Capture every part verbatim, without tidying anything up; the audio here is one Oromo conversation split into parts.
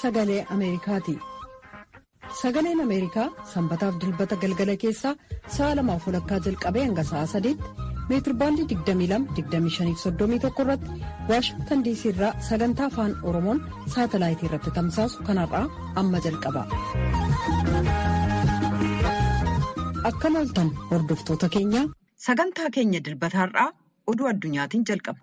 sagalee Ameerikaati. Sagaleen Ameerikaa sanbataaf dilbata galgala keessaa sa'a lamaaf walakkaa jalqabee hanga sa'a sadiitti meetirbaandii digdamii lama digdamii shanii fi soddomii tokko irratti Waashingtan diisii irraa sagantaa afaan Oromoon saatalaayitii irratti tamsaasu kanarraa amma jalqaba. Akkam ooltan hordoftoota keenya. Sagantaa keenya dilbataarraa oduu addunyaatiin jalqaba.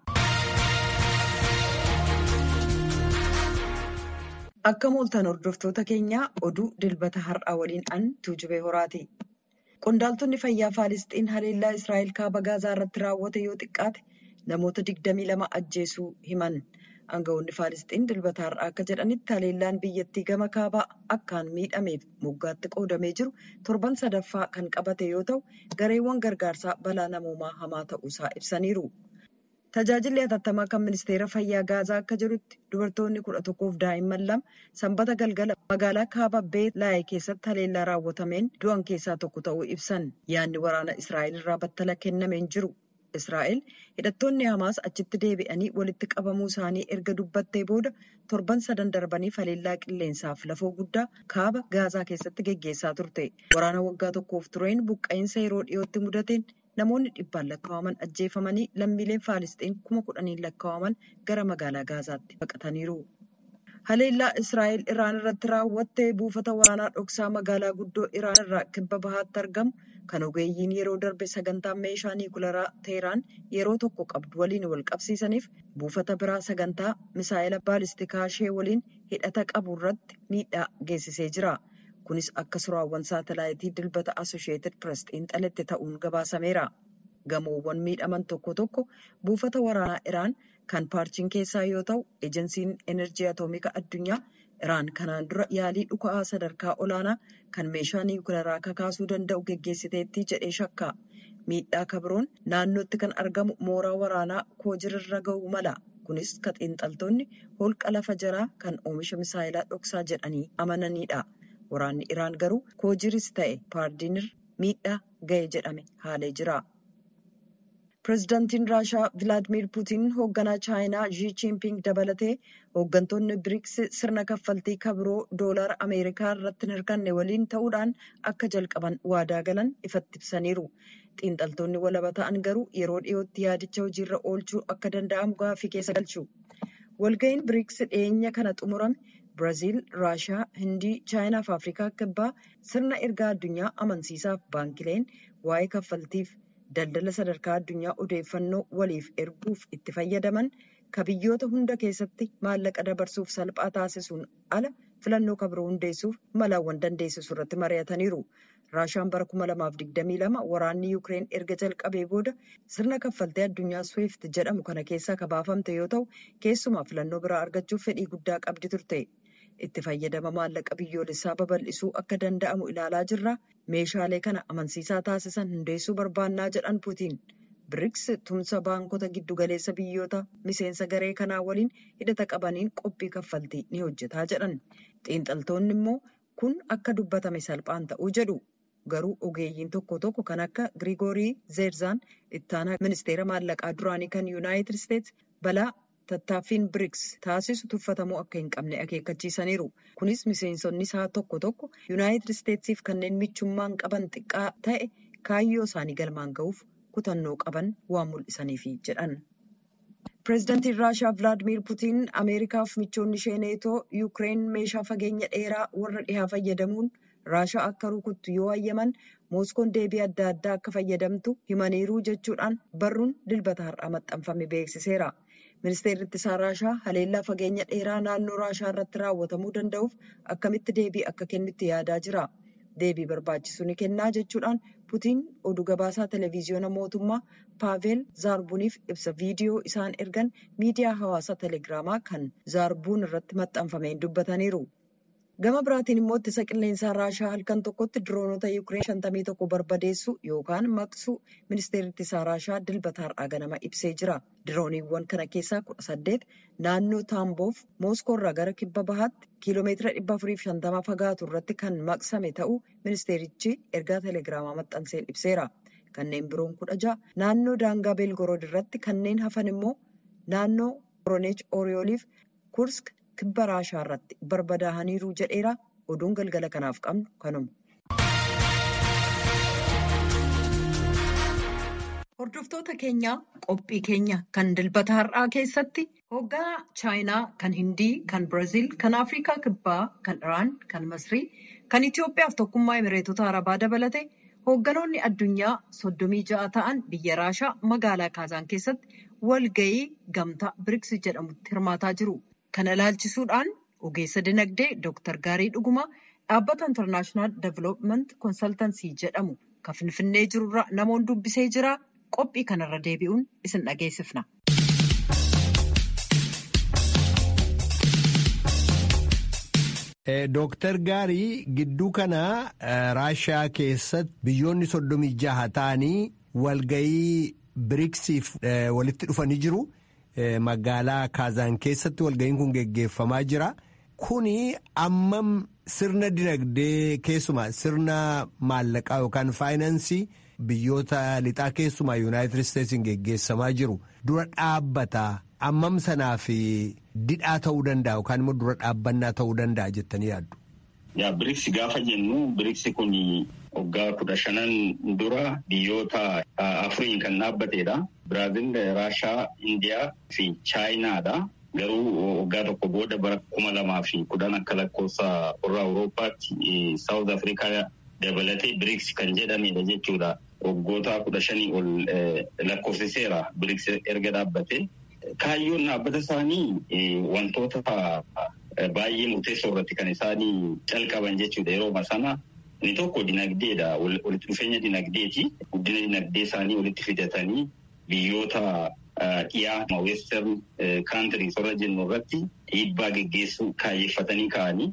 Akkam ooltan hordoftoota keenya oduu dilbata har'aa waliin an Tuujubee Horaati. Qondaaltonni fayyaa Faalisxiin haleellaa Israa'el kaaba Gaazaa irratti raawwate yoo xiqqaate namoota digdamii lama ajjeesuu himan. Aangawoonni Faalisxiin dilbata har'aa akka jedhanitti haleellaan biyyattii gama kaabaa akkaan miidhameef moggaatti qoodamee jiru torban sadaffaa kan qabate yoo ta'u gareewwan gargaarsaa balaa namoomaa hamaa ta'uusaa ibsaniiru. Tajaajilli hatattamaa kan ministeera fayyaa Gaazaa akka jirutti dubartoonni kudha tokkoof daa'imman lama sanbata galgala magaalaa kaaba Beet Laayee keessatti haleellaa raawwatameen du'an keessaa tokko ta'uu ibsan. Yaadni waraana Israa'el irraa battala kennameen jiru. Israa'el hidhattoonni Hamaas achitti deebi'anii walitti qabamuu isaanii erga dubbattee booda torban sadan darbaniif haleellaa qilleensaaf lafoo guddaa kaaba Gaazaa keessatti geggeessaa turte. Waraana waggaa tokkoof tureen buqqa'insa yeroo dhiyootti mudateen namoonni dhibbaan lakkaa'aman ajjeefamanii lammiileen Faalisxiin kuma kudhaniin lakkaa'aman gara magaalaa Gaazaatti baqataniiru. Haleellaa Israa'el Iraan irratti raawwattee buufata waraanaa dhoksaa magaalaa guddoo Iraan irraa kibba bahaatti argamu kan ogeeyyiin yeroo darbe sagantaa meeshaa niikuleeraa Teheraan yeroo tokko qabdu waliin wal qabsiisaniif buufata biraa sagantaa misaa'ila baalistikaa ishee waliin hidhata qabu irratti miidhaa geessisee jira. Kunis akka suraawwan saatalaayitii dilbata Associated Press xiinxaletti ta'uun gabaasameera. Gamoowwan miidhaman tokko tokko buufata waraanaa Iraan kan paarchiin keessaa yoo ta'u, ejensiin enerjii atoomikaa addunyaa Iraan kanaan dura yaalii dhuka'aa sadarkaa olaanaa kan meeshaa niikuleeraa kakaasuu danda'u geggeessiteetti jedhee shakka. Miidhaa kabiroon naannootti kan argamu mooraa waraanaa Koojirra ga'uu mala. Kunis kan xiinxaltoonni holqa lafa jaraa kan oomisha misaayilaa dhoksaa jedhanii amananidha. Waraanni Iraan garuu Koojiris ta'e Paardiinir miidhaa ga'e jedhame haalee jira. Pireezidaantiin Raashaa Vilaadimiir Puutiin hoogganaa Chaayinaa Xi Jinping dabalatee hooggantoonni biriks sirna kaffaltii kabiroo doolaara Ameerikaa irratti hin hirkanne waliin ta'uudhaan akka jalqaban waadaa galan ifatti ibsaniiru. Xiinxaltoonni walaba ta'an garuu yeroo dhiyootti yaadicha hojiirra oolchuu akka danda'amu gaaffii keessa galchu. Walga'iin biriks dhiyeenya kana xumurame. Biraazil, Raashaa, Hindii, Chaayinaa fi Afrikaa kibbaa sirna ergaa addunyaa amansiisaaf baankileen waa'ee kaffaltiif daldala sadarkaa addunyaa odeeffannoo waliif erguuf itti fayyadaman ka biyyoota hunda keessatti maallaqa dabarsuuf salphaa taasisuun ala filannoo kabiroo hundeessuuf malaawwan dandeessisu irratti mari'ataniiru. Raashaan bara kuma lamaaf digdamii lama waraanni Yuukireen erga jalqabee booda sirna kaffaltii addunyaa Swift jedhamu kana keessaa kabaafamte yoo ta'u, keessumaa filannoo biraa argachuuf fedhii guddaa qabdi turte. Itti fayyadama maallaqa biyyoolessaa babal'isuu akka danda'amu ilaalaa jirra. Meeshaalee kana amansiisaa taasisan hundeessuu barbaannaa jedhan Puutiin. Biriks tumsa baankota giddugaleessa biyyoota miseensa garee kanaa waliin hidhata qabaniin qophii kaffaltii ni hojjetaa jedhan. Xiinxaltoonni immoo kun akka dubbatame salphaan ta'uu jedhu. Garuu ogeeyyiin tokko tokko kan akka Girigoorii Zeerzaan ittaanaa ministeera maallaqaa duraanii kan Yuunaayitid Isteets balaa tattaaffiin biriks taasisu tuffatamuu akka hin qabne akeekkachiisaniiru. Kunis miseensonni isaa tokko tokko Yuunaayitid Isteetsiif kanneen michummaan qaban xiqqaa ta'e kaayyoo isaanii galmaan ga'uuf kutannoo qaban waan mul'isaniifi jedhan. Pireezidaantiin Raashaa Vilaadimiir Puutiin Ameerikaaf michoonni ishee neetoo Yuukireen meeshaa fageenya dheeraa warra dhihaa fayyadamuun Raashaa akka rukuttu yoo hayyaman Mooskoon deebii adda addaa akka fayyadamtu himaniiru jechuudhaan barruun dilbata har'aa maxxanfame beeksiseera. Ministeerri ittisaa Raashaa haleellaa fageenya dheeraa naannoo Raashaa irratti raawwatamuu danda'uuf akkamitti deebii akka kennutti yaadaa jira. Deebii barbaachisu ni kennaa jechuudhaan Puutiin oduu gabaasaa televiziyoona mootummaa Paavel Zaarbuuniif ibsa viidiyoo isaan ergan miidiyaa hawaasaa telegiraamaa kan Zaarbuun irratti maxxanfameen dubbataniiru. Gama biraatiin immoo ittisa qilleensaa Raashaa halkan tokkotti diroonota Yuukireen shantamii tokko barbadeessuu yookaan maqsuu ministeerri ittisaa Raashaa dilbata har'aa ganama ibsee jira. Dirooniiwwan kana keessaa kudha saddeet naannoo Taamboof Mooskoo irraa gara kibba bahaatti kiiloomeetira dhibba afurii fi shantama fagaatu irratti kan maqsame ta'uu ministeerichi ergaa telegiraamaa maxxanseen ibseera. Kanneen biroon kudha ja'a naannoo daangaa Beelgorood irratti kanneen hafan immoo naannoo Vooroneej Ooriyooliif Kursk kibba Raashaa irratti barbadaa'aniiru jedheera. Oduun galgala kanaaf qabnu kanuma. Hordoftoota keenya qophii keenya kan dilbata har'aa keessatti hoogganaa Chaayinaa, kan Hindii, kan Biraazil, kan Afrikaa Kibbaa, kan Iraan, kan Masrii, kan Itoophiyaa fi tokkummaa Imireetota Arabaa dabalate hoogganoonni addunyaa soddomii ja'a ta'an biyya Raashaa magaalaa Kaazaan keessatti walga'ii gamtaa biriks jedhamutti hirmaataa jiru. Kana ilaalchisuudhaan ogeessa dinagdee Dooktar Gaarii Dhugumaa dhaabbata International Development Consultancy jedhamu kan Finfinnee jirurra namoonni dubbisee jira. Qophii kanarra deebi'uun isin dhageessifna. Dooktar Gaarii, gidduu kana Raashaa keessatti biyyoonni soddomii jaha ta'anii walga'ii biriksiif walitti dhufanii jiru. Magaalaa Kaazaan keessatti walga'iin kun geggeeffamaa jira. Kuni ammam sirna dinagdee keessumaa sirna maallaqaa yookaan faayinaansii biyyoota lixaa keessumaa Yuunaayitid Isteetsiin geggeessamaa jiru dura dhaabbataa ammam sanaa fi didhaa ta'uu danda'a yookaan immoo dura dhaabbannaa ta'uu danda'a jettanii yaaddu? Yaa biriks gaafa jennu biriks kun waggaa kudha shanan dura biyyoota afuriin kan dhaabbatedha. Biraazil, Raashaa, Indiyaa fi Chaayinaadha. Garuu waggaa tokko booda bara kuma lamaa fi kudhan akka lakkoofsa warra Awurooppaatti Saawuz Afrikaa dabalatee biriks kan jedhamedha jechuudha. Waggoota kudha shanii ol lakkoofsiseera biriks erga dhaabbate. Kaayyoon dhaabbata isaanii wantoota baay'ee murteessoo irratti kan isaanii calqaban jechuudha. Yeroo sana inni tokko dinagdeedha. Walitti dhufeenya dinagdeeti. Guddina dinagdee isaanii walitti fidatanii biyyoota dhiyaa western countries warra jennu irratti dhiibbaa geggeessuu kaayyeeffatanii ka'anii.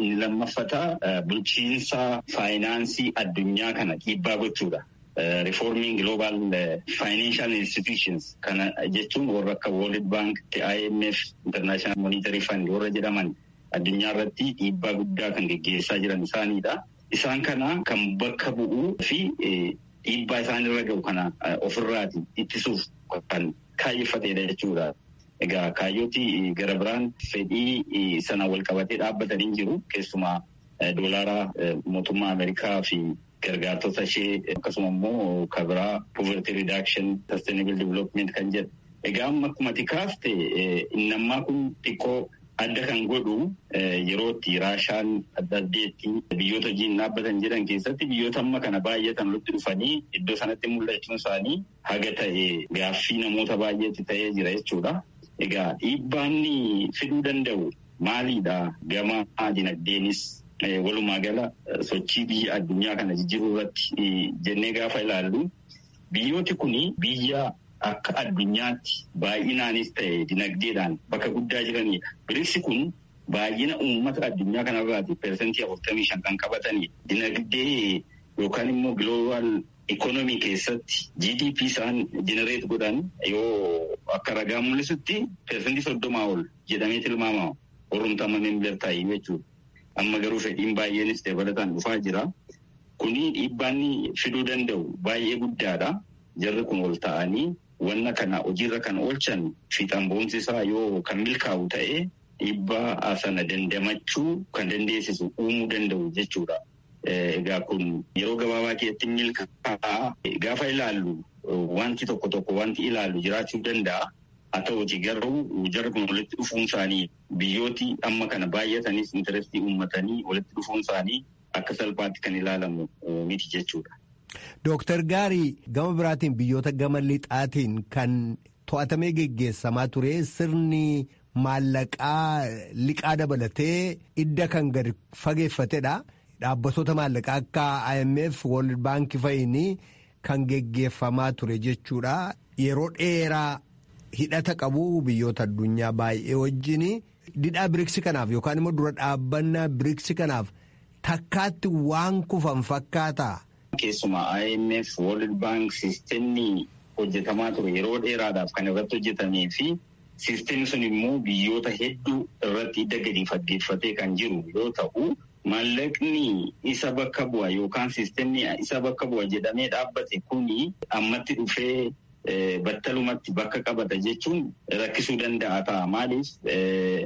Lammaffata bulchiinsa faayinaansii addunyaa kana dhiibbaa gochuudha. Reforming global financial institutions kana jechuun warra akka World Bank, I M F, International Monetary Fund warra jedhaman addunyaa irratti dhiibbaa guddaa kan geggeessaa jiran isaaniidha. Isaan kana kan bakka bu'uu fi dhiibbaa isaanirra gahu kana ofirraati ittisuuf kan kaayyeeffatedha jechuudha. Egaa kaayyooti gara biraan fedhii sana wal qabatee dhaabbatanii jiru. Keessumaa doolaara mootummaa Ameerikaa fi gargaartota ishee akkasuma immoo kabiraa poverty reduction, sustainable development kan jedhu. Egaa amma akkuma tikaafte inni ammaa kun xiqqoo adda kan godhu yerootti Raashaan adda addeetti biyyoota wajjin dhaabbatan jedhan keessatti biyyoota amma kana baay'atan walitti dhufanii iddoo sanatti mul'achuun isaanii haga ta'e gaaffii namoota baay'eetti ta'ee jira jechuudha. Egaa dhiibbaanni fiduu danda'u maaliidha? Gama dinagdeenis walumaa gala sochii biyya addunyaa kana jijjiiruu irratti jennee gaafa ilaallu biyyooti kuni biyya akka addunyaatti baay'inaanis ta'e dinagdeedhaan bakka guddaa jiranidha. Biriks kun baay'ina uummata addunyaa kanarraati persentii afurtamii shan kan qabatanidha. Dinagdee yookaan immoo global ikonomii keessatti G D P isaan jenereet godhan yoo akka ragaa mul'isutti persentii soddomaa ol jedhamee tilmaamama. Oromtama member taa'ii jechuudha. Amma garuu fedhiin baay'eenis dabalataan dhufaa jira. Kuni dhiibbaanni fiduu danda'u baay'ee guddaadha. Jarri kun ol ta'anii wanna kana hojiirra kan oolchan fiixaan ba'umsi isaa yoo kan milkaa'u ta'e dhiibbaa sana dandamachuu kan dandeessisu uumuu danda'u jechuudha. Egaa kun yeroo gabaabaa keessatti milkaa'aa gaafa ilaallu wanti tokko tokko wanti ilaallu jiraachuu danda'a. Haa ta'uuti garuu jarri kun walitti dhufuun isaanii biyyooti amma kana baay'atanis intarestii uummatanii walitti dhufuun isaanii akka salphaatti kan ilaalamu miti jechuudha. Dooktar Gaarii, gama biraatiin biyyoota gama lixaatiin kan to'atamee geggeessamaa ture sirni maallaqaa liqaa dabalatee idda kan gadi fageeffatedha. Dhaabbattoota maallaqaa akka I M F, World Bank fa'iin kan geggeeffamaa ture jechuudha. Yeroo dheeraa hidhata qabu biyyoota addunyaa baay'ee wajjin didhaa biriks kanaaf yookaan immoo dura dhaabbannaa biriks kanaaf takkaatti waan kufan fakkaata. Keessumaa I M F, World Bank siistemni hojjetamaa ture yeroo dheeraadhaaf kan irratti hojjetamee fi siistemni sun immoo biyyoota hedduu irratti hidda gadi faggeeffatee kan jiru yoo ta'u maallaqni isa bakka bu'a yookaan siistemni isa bakka bu'a jedhamee dhaabbate kuni ammatti dhufee battalumatti bakka qabata jechuun rakkisuu danda'a ta'a. Maaliif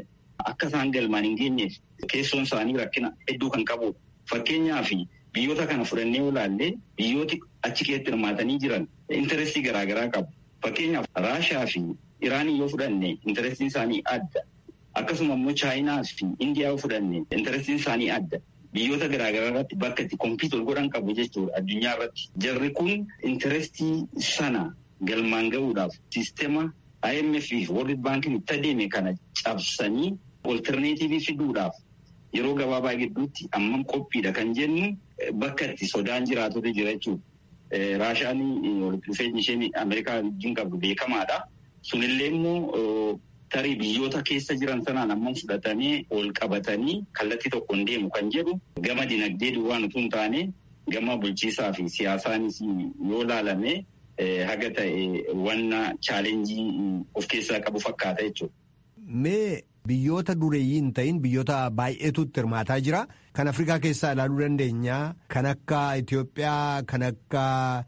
akka isaan galmaan hin geenyeef keessoon isaanii rakkina hedduu kan qabudha. Fakkeenyaaf biyyoota kana fudhannee ilaallee biyyooti achi keessatti hirmaatanii jiran intarestii garaagaraa qabu. Fakkeenyaaf Raashaa fi Iraanii yoo fudhanne intarestiin isaanii adda. Akkasuma immoo Chaayinaa fi Indiyaa yoo fudhanne intarestiin isaanii adda. Biyyoota garaagaraa irratti bakka itti kompiit ol godhan qabu jechuudha addunyaa irratti. Jarri kun intarestii sana galmaan gahuudhaaf siistema I M F fi World Bankin itti adeeme kana cabsanii olterneetiivii fiduudhaaf yeroo gabaabaa gidduutti ammam qophiidha kan jennu bakka itti sodaan jiraatota jira jechuudha. Raashaan walitti dhufeenyi isheen Ameerikaa wajjin qabdu beekamaadha. Sunillee immoo tarii biyyoota keessa jiran sanaan ammam fudhatanii ol qabatanii kallattii tokkoon deemu kan jedhu gama dinagdee duwwaan utuu hin taane gama bulchiisaa fi siyaasaanis yoo laalame haga ta'e wanna chaalenjii of keessaa qabu fakkaata jechuudha. Mee biyyoota dureeyyii hin ta'in biyyoota baay'eetu itti hirmaataa jira. Kan Afrikaa keessaa ilaaluu dandeenya. Kan akka Itoophiyaa, kan akka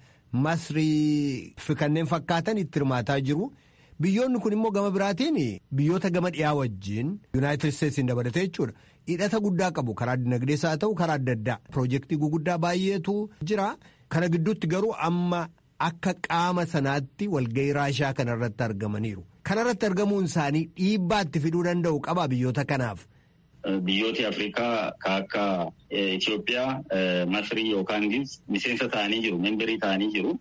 Masrii fi kanneen fakkaatan itti hirmaataa jiru. Biyyoonni kun immoo gama biraatiin biyyoota gama dhiyaa wajjin Yuunaayitid Isteetsiin dabalatee jechuudha. Hidhata guddaa qabu karaa dinagdees haa ta'u karaa adda addaa. Piroojeektii guguddaa baay'eetu jira. Kana gidduutti garuu amma akka qaama sanaatti walgahii Raashaa kanarratti argamaniiru. Kanarratti argamuun isaanii dhiibbaatti fiduu danda'u qaba biyyoota kanaaf. Biyyooti Afrikaa kan akka Itoophiyaa, Masrii yookaan Gibsi miseensa ta'anii jiru, memberii ta'anii jiru.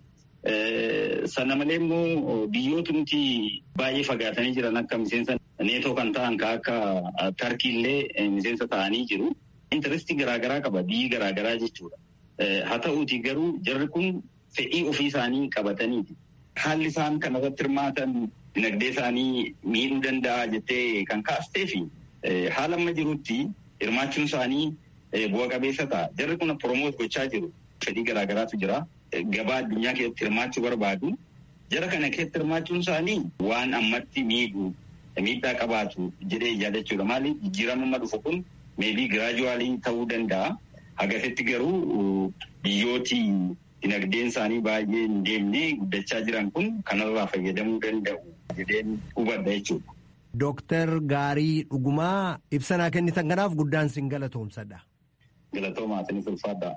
Sana malee immoo biyyoota nuti baay'ee fagaatanii jiran akka miseensa neetoo kan ta'an kan akka Tarkiillee miseensa ta'anii jiru. Intarestii garaagaraa qaba biyyi garaagaraa jechuudha. Haa ta'uuti garuu jarri kun fedhii ofii isaanii qabataniiti. Haalli isaan kanarratti hirmaatan dinagdee isaanii miidhuu danda'a jettee kan kaastee fi haala amma jirutti hirmaachuun isaanii bu'a qabeessa ta'a. Jarri kun promoot gochaa jiru. Fedhii garaagaraatu jira. Gabaa addunyaa keessatti hirmaachuu barbaadu. Jara kana keessatti hirmaachuun isaanii waan ammatti miidhuu miidhaa qabaatu jedhee yaadachuudha. Maaliif jijjiirama amma dhufu kun meebii giraajuwaalii ta'uu danda'a. Hagasitti garuu biyyooti dinagdeen isaanii baay'ee hin deemne guddachaa jiran kun kanarraa fayyadamuu danda'u jedheen hubadha jechuudha. Dooktar Gaarii Dhugumaa ibsanaa kennitan kanaaf guddaan sin galatoomsadha. Galatoomaa sinis ulfaadha.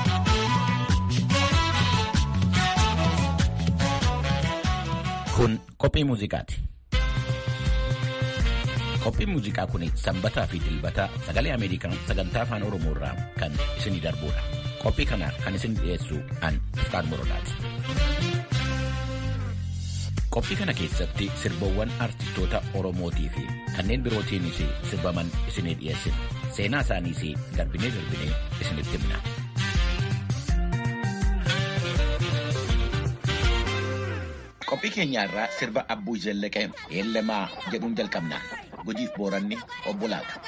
Kun qophii muuziqaati. Qophiin muuziqaa kun sanbataa fi dilbata sagalee Ameerikaa sagantaa afaan Oromoo irraa kan isinii darbudha. Qophii kana kan isin dhiyeessu an Iftaan Morodaati. Qophii kana keessatti sirbawwan artistoota Oromootii fi kanneen birootiinis sirbaman isinii dhiyeessina. Seenaa isaaniis darbinee darbinee isinitti himna. Qophii keenya irraa sirba Abbuu Zellaqee Eelemaa jedhuun jalqabna. Gujiif Booranni Obbolaata.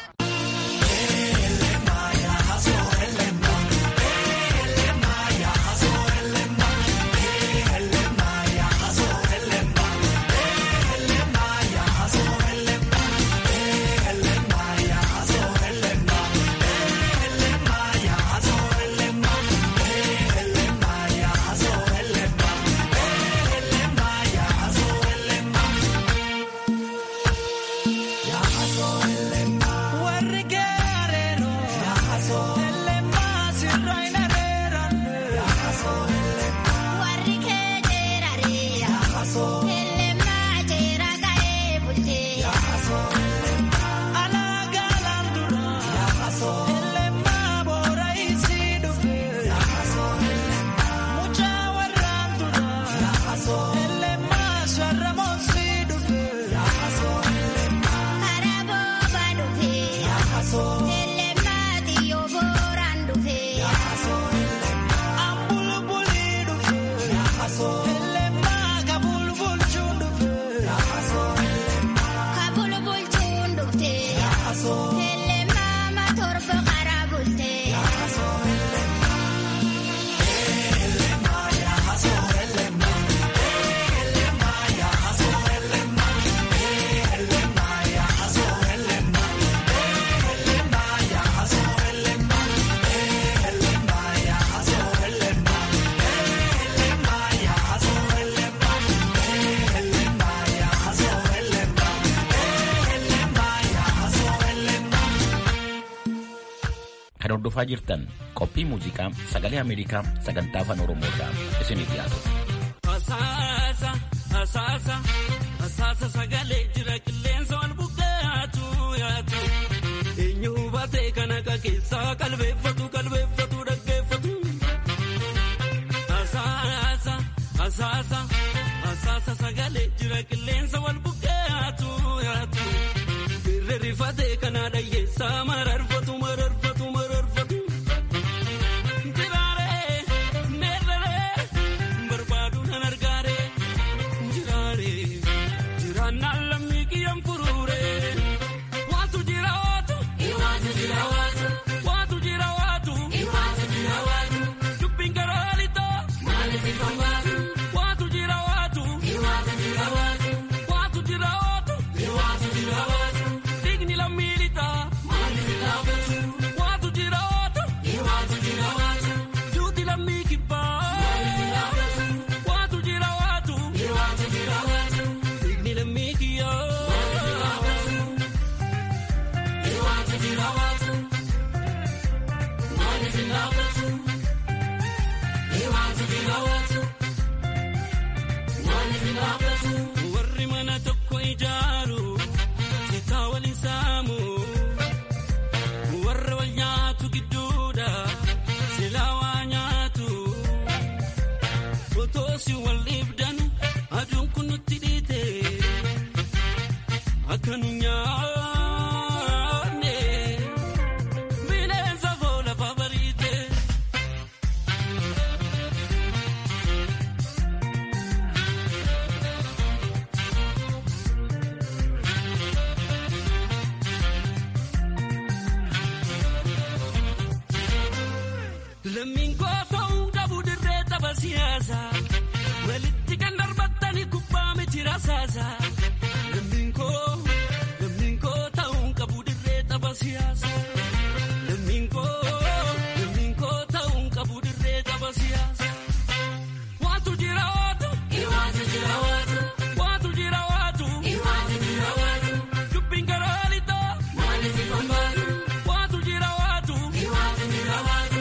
Warri gaareen Kan hordofaa jirtan qophii muuziqaa sagalee Ameerikaa sagantaa afaan Oromoo irraa isinii dhiyaatu. Asaasa asaasa asaasa sagalee jira qilleensa wal buqqaatu yaatu. Eenyu hubatee kan akka keessaa qalbeeffatu qalbeeffatu dhaggeeffatu. Asaasa asaasa asaasa sagalee jira qilleensa wal buqqaatu yaatu. Birree rifatee kan adayyeessaa mararfatu mararfatu mararfatu. Jiraaree neerree barbaadu nan argaaree. Jiraaree jiraannaan lammii kiyyaan furuuree. Waatu jira waatu. Iwaatu jira waatu. Waatu jira waatu. Iwaatu jira waatu. Dubbiin garoolitoo. Maaliif kombaatu. Waatu jira waatu. Iwaatu jira waatu. Waatu jira waatu. Iwaatu jira waatu. Digni lammiilitaa. Maaliif laafatu. Waatu jira waatu. Iwaatu jira waatu. Juuti lammii kibbaa. Maaliif laafatu. Waatu jira waatu. Iwaatu jira waatu. Digni lammii kiyyaa. Maaliif laafatu. Iwaatu jira waatu. Maaliif laafatu. Iwaatu jira waatu. Maaliif laafatu. Warri mana tokko ijaaru citaa waliin saamu. Warra wal nyaatu gidduudha silaa waa nyaatu. Otoosi wal dhiibdan aduun kun nutti dhiite akka nu nyaanne bineensa foon lafa bariite. Lammiin koo ta'uun qabu dirree tapha siyaasaa. Walitti kan darbattani kubbaa miti rasaasaa. Lammiin koo lammiin koo ta'uun qabu dirree tapha siyaasaa. Lammiin koo lammiin koo ta'uun qabu dirree tapha siyaasaa. Waatu jira waatu. Iwaatu jira waatu. Waatu jira waatu. Iwaatu jira waatu. Dubbiin garoolitoo. Maaliif kombaatu. Waatu jira waatu. Iwaatu jira waatu.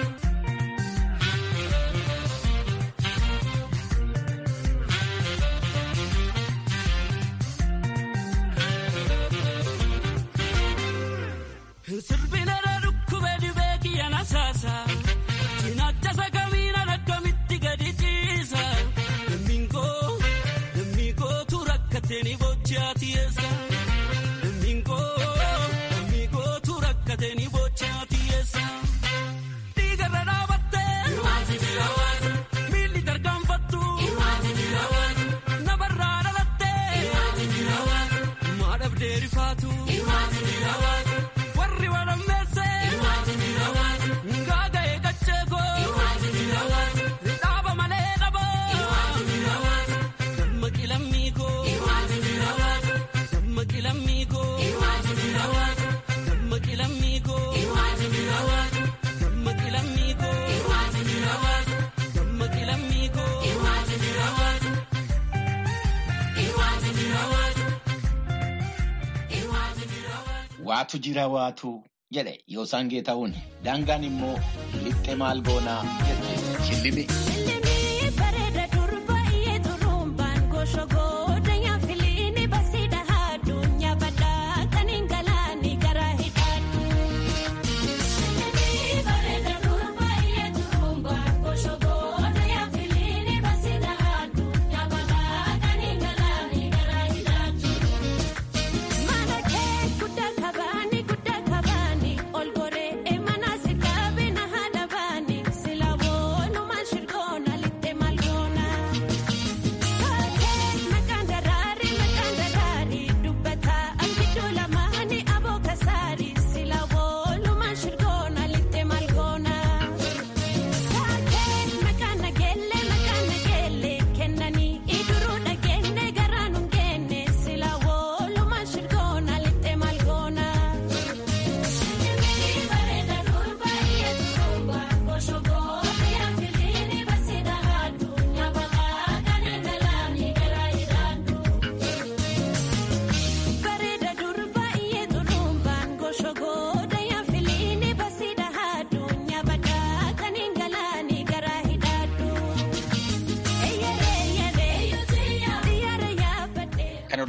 Sirbina dhukkubee dhibee kiyyaan asaasa. Cinaacha sagamiina akkamitti gadi ciisa. Lammiin koo lammiin kootu rakkatee ni bochaa tiyeessa. Lammiin koo lammiin kootu rakkatee ni bochaa tiyeessa. Dhiigarra dhaabattee. Iwaatu jira waatu. Miilli tarkaanfattu. Iwaatu jira waatu. Nabarraa dhalattee. Iwaatu jira waatu. Maa dhabdee rifaatu. Iwaatu jira waatu. Warri walammeesse. Iwaatu jira waatu. Ngaaga eeggacheekoo. Iwaatu jira waatu. Dhaaba malee dhaba. Iwaatu jira waatu. Dammaqi lammiikoo. Iwaatu jira waatu. Dammaqi lammiikoo. Iwaatu jira waatu. Dammaqi lammiikoo. Iwaatu jira waatu. Dammaqi lammiikoo. Iwaatu jira waatu. Dammaqi lammiikoo. Iwaatu jira waatu. Iwaatu jira waatu. Iwaatu jira waatu. Waatu jira waatu jedhe Yoosaan Geetahuun. Daangaan immoo lixxe maal goonaa jette shillimi. Shillimi bareeda durbaa'ee turumbaan goshogooda nyaafiliini basiidha addunyaa badhaa kan hin galaani gara hidhaadhu. Shillimi bareeda durbaa'ee turumbaan goshogooda nyaafiliini basiidha addunyaa badhaa kan hin galaani gara hidhaadhu. Mana kee guddaa kabaani guddaa kabaani ol goree mana si kaabina haadha baani sila woonu maal shirkoona li.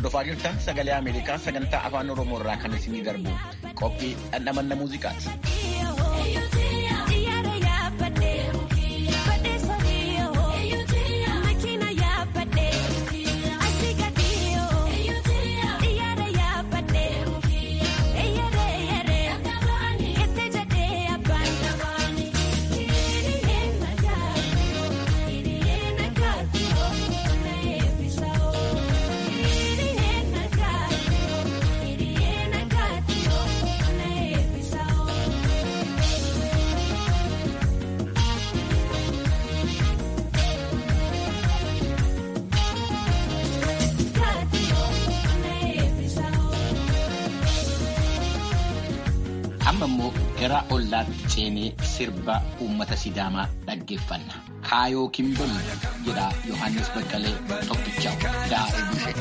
Hordofaa jirtan sagalee Ameerikaa sagantaa afaan Oromoo irraa kan isinii darbu qophii dhandhamanna muuziqaati. Amma immoo gara ollaatti seenee sirba uummata Sidaamaa dhaggeeffanna. Kaayoo Kimbolli jedha Yohaannis Baqqalee tokkicha daa'ee bushe.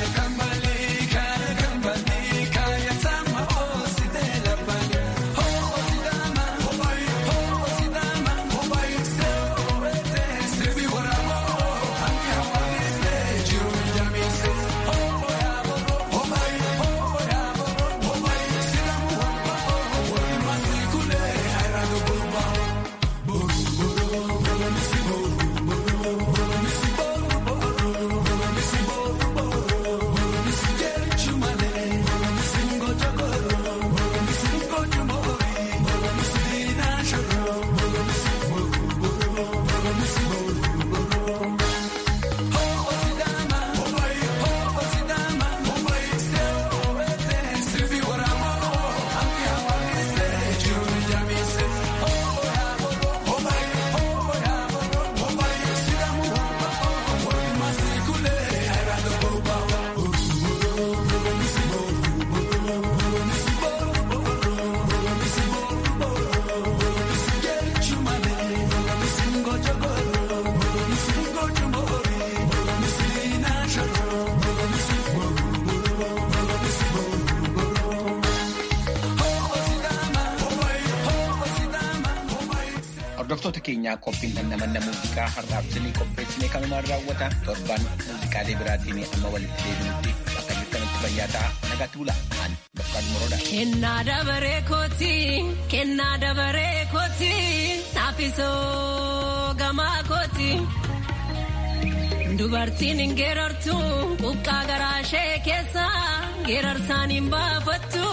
Hordoftoota keenyaa qophiin dhandhamanna muuziqaa har'aaf isinii qopheessinee kanumaan raawwata. Torban muuziqaalee biraatiin amma walitti deebinutti bakka jirtanitti fayyaa ta'a. Nagaatti bulaa. Ani Dofqaan Moroodha. Kennaa dabaree kooti, kennaa dabaree kooti, naafisoo gamaa kooti. Dubartiin hin geerartu, buqqaa garaa ishee keessa, geerarsaan hin baafattu,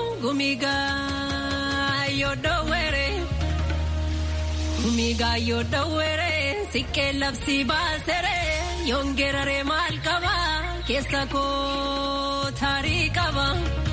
gumigaa yoo dhoowwere. Gumigaa yoo dhoowwere, siqqee labsii baasere, yoon geeraree maal qaba, keessa koo taarii qaba.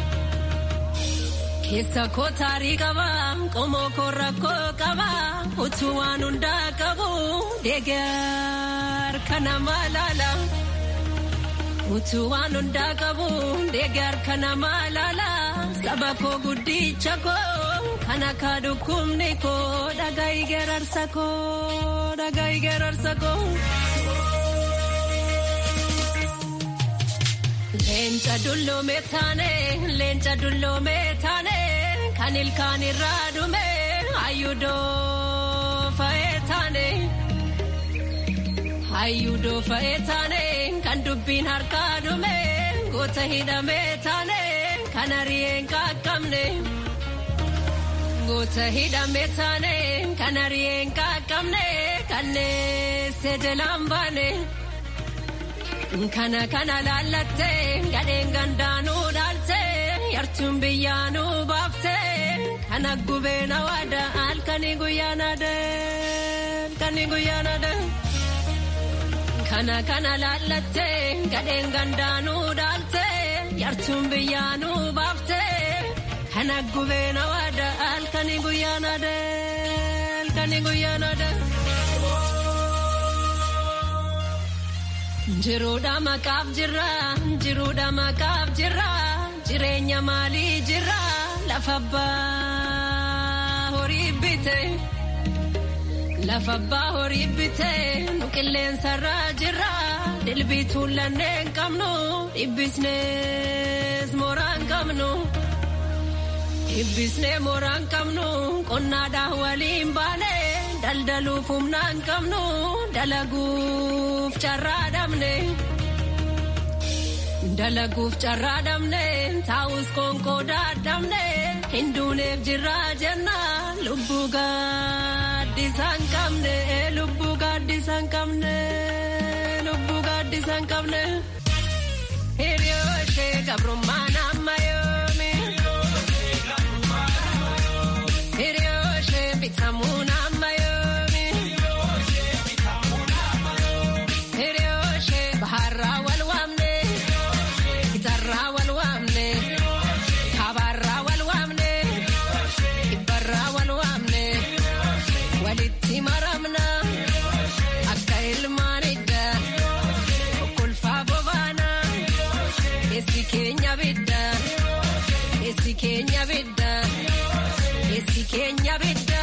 Keessa koo taarii qaba, qomoo koo rakkoo qaba, utuu waan hundaa qabu, deegar kana maalala. Utuu waan hundaa qabu, deegar kana maalala, saba koo guddicha koo, kana kaa dhukkubni koo, dhaga'i geerarsa koo, dhaga'i geerarsa koo. Leenca dulloomee taane, leenca dulloomee taane, kan ilkaan irraa dhume, hayyudoo fa'ee taane. Hayyudoo fa'ee taane, kan dubbiin harkaa dhume, goota hidhamee taane, kan ari'een qaqqabne. Goota hidhamee taane, kan ari'een qaqqabne, kan neessee jalaan baane. Kana kana laallatte, gadheen gandaanuu dhaalte, yartuun biyyaanuu baafte, kana gubee na waada, halkanii guyyaanaadha, halkanii guyyaanaadha. Kana kana laallatte, gadheen gandaanuu dhaalte, yartuun biyyaanuu baafte, kana gubee na waada, halkanii guyyaanaadha, halkanii guyyaanaadha. Jiruudha maqaaf jirra, jiruudha maqaaf jirra, jireenya maalii jirra, lafa abbaa horii bite. Lafa abbaa horii bite, nu qilleensarraa jirra, dilbiituun lanneen qabnu, dhibbisnees mooraan qabnu. Dhibbisnee mooraan qabnu, qonnaadhaan waliin baane, daldaluuf humnaan qabnu, dalaguuf carraa dhabne. dalaguuf carraa dhabne taa'us konkoodaa dhabne hinduuneef jirraa jenna lubbuu gaaddisaan qabne lubbuu gaaddisaan qabne lubbuu gaaddisaan qabne hiriyoo ishee gabrummaan amma yoomi hiriyoo ishee bitamuun amma yoomi hiriyoo ishee baharraa wal waamne gitarraa wal waamne kabaarraa wal waamne ibbarraa wal waamne walitti maramna akka ilmaan idda kolfaa bobaana esi keenya bidda esi keenya bidda esi keenya bidda.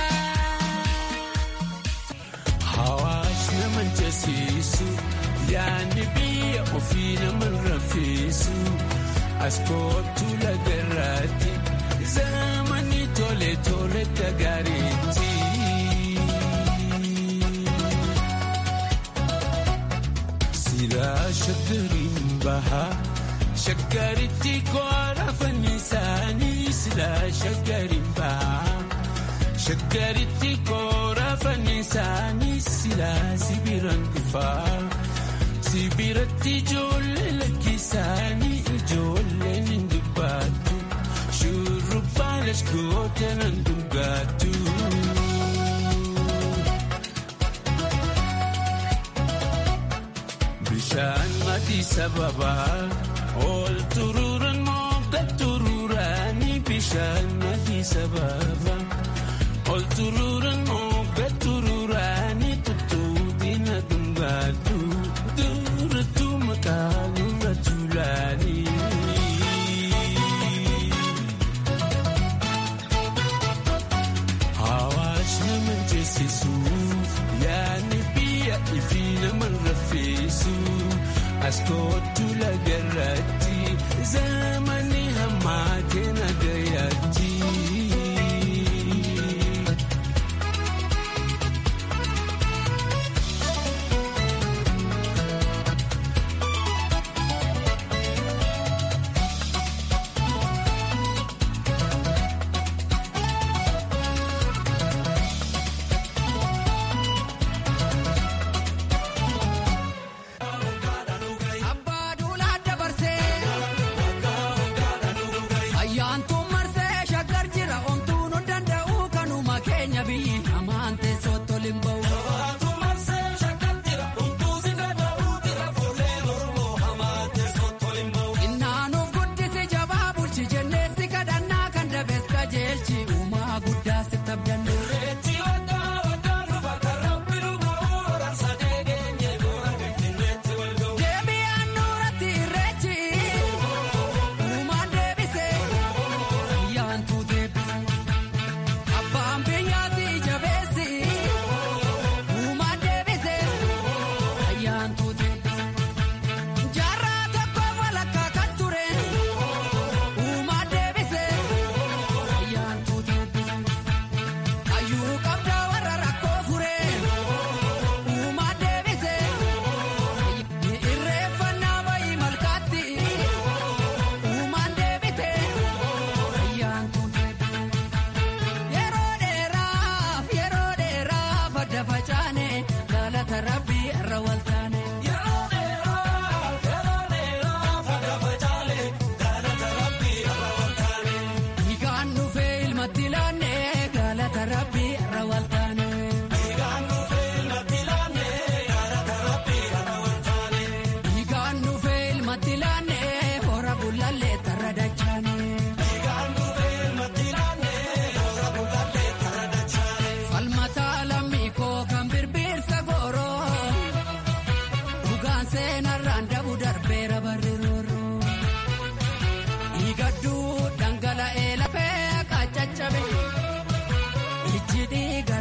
Hawaasni nama jasiisu yaadni biyya ofii nama rafeessu as kootu lagarraatti zamani tole tole dagareetti. Silaa shaggariin bahaa shaggaritti koora fannisaanii silaa shaggariin bahaa shaggaritti koora fannisaanii silaa sibiran dhufaa sibiratti ijoollee lakkisaanii ijoolleen hin dubbattu shurrubbaan lashgoota nan dhugaattu. Bishaan maatii sababaa ol turuuraan mogga turuuraanii bishaan maatii sababaa ol turuuraan mogga turuuraanii tuttuutiin adungaatu durattuu maqaan irra tuulaanii. Hawaasni nama jessisuuf yaadni biyya ifii nama rafeessu as kootu lagarratti.